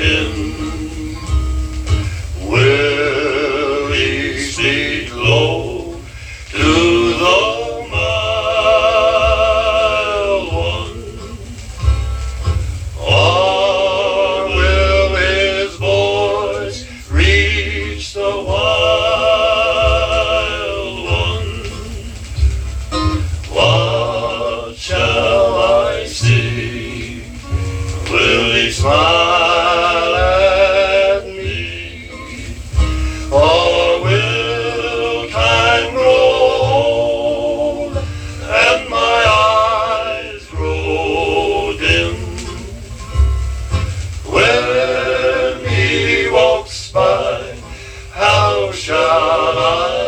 in? Will he speak low to the mild one? Or will his voice reach the wild one? What shall I see? Will he smile at me? Or will time grow old and my eyes grow dim? When he walks by, how shall I